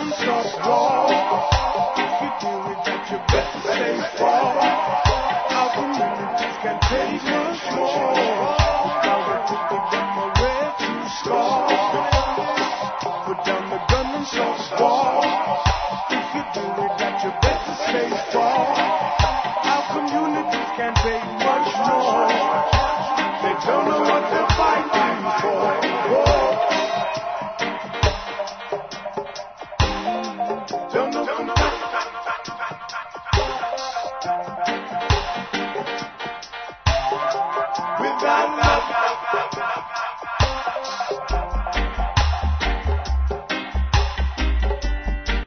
guns and start war. If you do it, that you better stay far. Our communities can take much more. Now we put the gun where to start. Put down the gun and start war. If you do it, that you better stay far. Our communities can take much more. They don't know what they're fighting for.